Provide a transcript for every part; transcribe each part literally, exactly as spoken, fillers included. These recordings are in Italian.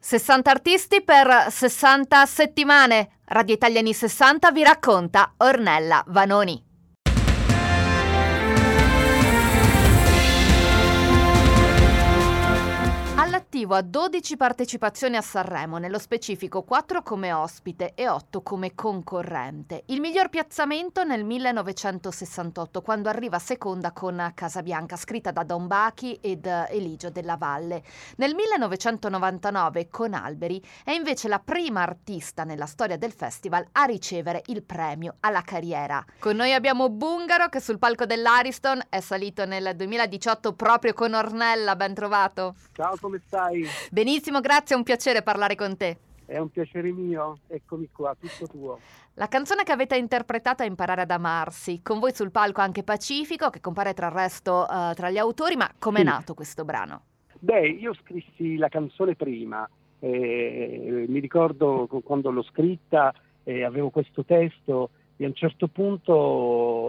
sessanta artisti per sessanta settimane. Radio Italia anni sessanta vi racconta Ornella Vanoni. All'attivo ha dodici partecipazioni a Sanremo, nello specifico quattro come ospite e otto come concorrente. Il miglior piazzamento nel millenovecentosessantotto, quando arriva seconda con Casabianca, scritta da Don Bachi ed Eligio Della Valle. Nel millenovecentonovantanove, con Alberi, è invece la prima artista nella storia del festival a ricevere il premio alla carriera. Con noi abbiamo Bungaro, che sul palco dell'Ariston è salito nel duemiladiciotto proprio con Ornella. Ben trovato. Ciao, come stai? Benissimo, grazie, è un piacere parlare con te. È un piacere mio, eccomi qua, tutto tuo. La canzone che avete interpretato è Imparare ad amarsi, con voi sul palco anche Pacifico, che compare tra il resto uh, tra gli autori, ma com'è sì. nato questo brano? Beh, io scrissi la canzone prima, eh, mi ricordo quando l'ho scritta, eh, avevo questo testo e a un certo punto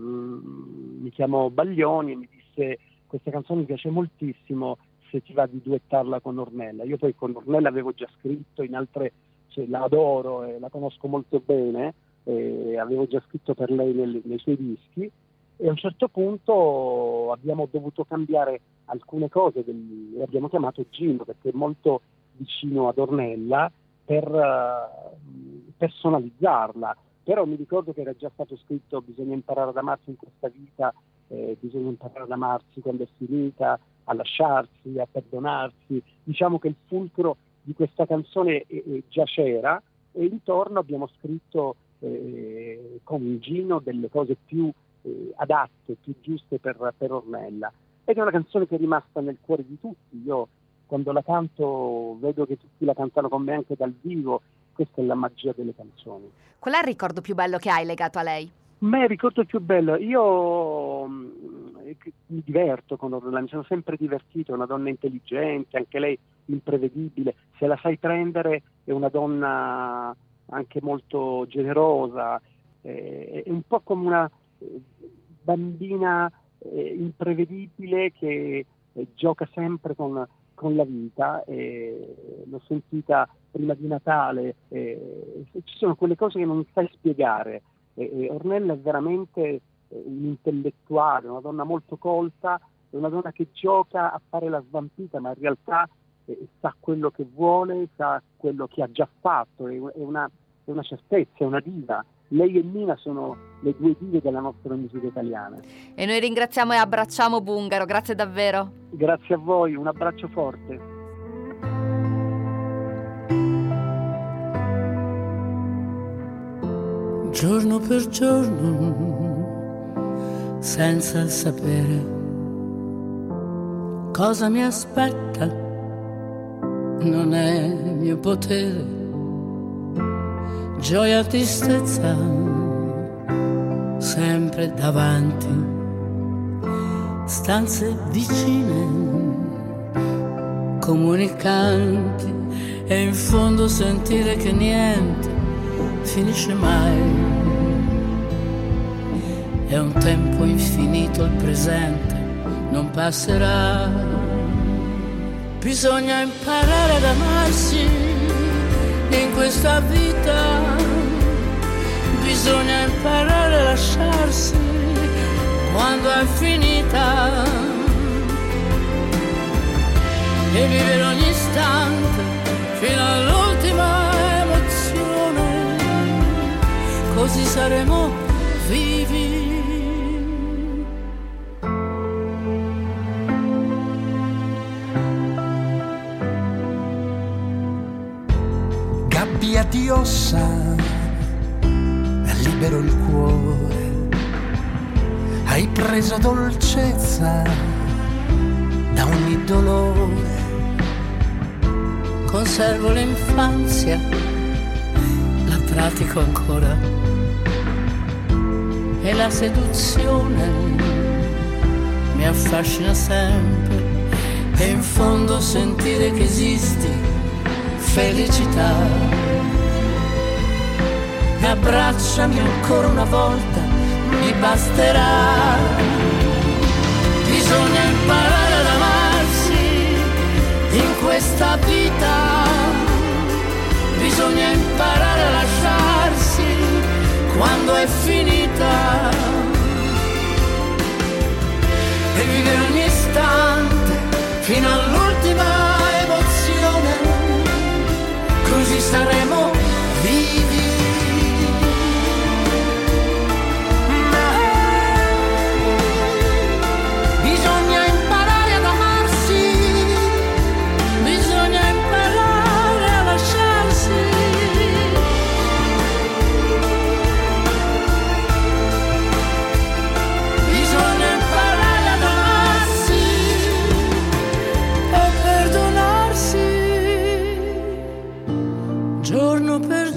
l- mi chiamò Baglioni e mi disse: questa canzone mi piace moltissimo, se ti va di duettarla con Ornella. Io poi con Ornella avevo già scritto in altre, cioè, la adoro e la conosco molto bene, e avevo già scritto per lei nel, nei suoi dischi, e a un certo punto abbiamo dovuto cambiare alcune cose, del, l'abbiamo chiamato Gino perché è molto vicino ad Ornella, per uh, personalizzarla. Però mi ricordo che era già stato scritto: bisogna imparare ad amarsi in questa vita, eh, bisogna imparare ad amarsi quando è finita, a lasciarsi, a perdonarsi. Diciamo che il fulcro di questa canzone eh, eh, già c'era, e intorno abbiamo scritto eh, con Gino delle cose più eh, adatte, più giuste per, per Ornella. Ed è una canzone che è rimasta nel cuore di tutti. Io quando la canto vedo che tutti la cantano con me anche dal vivo. Questa è la magia delle canzoni. Qual è il ricordo più bello che hai legato a lei? Ma il ricordo più bello, io mh, mi diverto con Ornella, mi sono sempre divertito, è una donna intelligente, anche lei imprevedibile, se la sai prendere è una donna anche molto generosa, eh, è un po' come una eh, bambina eh, imprevedibile che eh, gioca sempre con, con la vita. Eh, l'ho sentita prima di Natale, eh, ci sono quelle cose che non sai spiegare. E Ornella è veramente un intellettuale, una donna molto colta, è una donna che gioca a fare la svampita, ma in realtà eh, sa quello che vuole, sa quello che ha già fatto, è, è, una, è una certezza, è una diva. Lei e Mina sono le due dive della nostra musica italiana. E noi ringraziamo e abbracciamo Bungaro, grazie davvero. Grazie a voi, un abbraccio forte. Giorno per giorno, senza sapere cosa mi aspetta, non è mio potere. Gioia, tristezza, sempre davanti, stanze vicine, comunicanti, e in fondo sentire che niente finisce mai. È un tempo infinito, il presente non passerà. Bisogna imparare ad amarsi in questa vita, bisogna imparare a lasciarsi quando è finita, e vivere ogni istante fino all'ultima emozione, così saremo vivi. Gabbia di ossa, libero il cuore, hai preso dolcezza da ogni dolore. Conservo l'infanzia, la pratico ancora, e la seduzione mi affascina sempre, e in fondo sentire che esisti felicità. Abbracciami ancora una volta, mi basterà. Bisogna imparare ad amarsi in questa vita, giorno per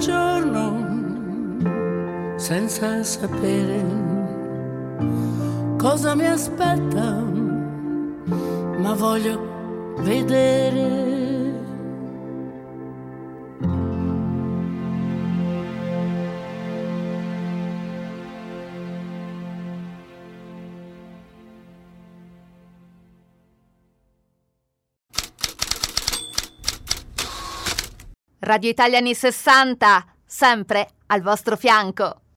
giorno, senza sapere cosa mi aspetta, ma voglio vedere. Radio Italia anni sessanta, sempre al vostro fianco.